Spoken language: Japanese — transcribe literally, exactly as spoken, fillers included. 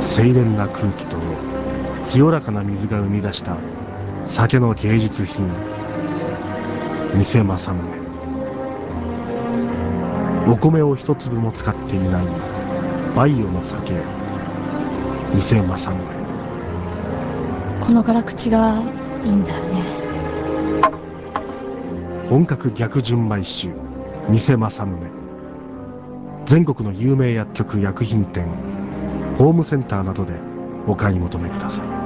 清廉な空気と清らかな水が生み出した酒の芸術品、偽政宗。お米を一粒も使っていないバイオの酒、偽政宗。 この辛口がいいんだよね。 本格逆純米酒、偽政宗。全国の有名薬局、薬品店、ホームセンターなどでお買い求めください。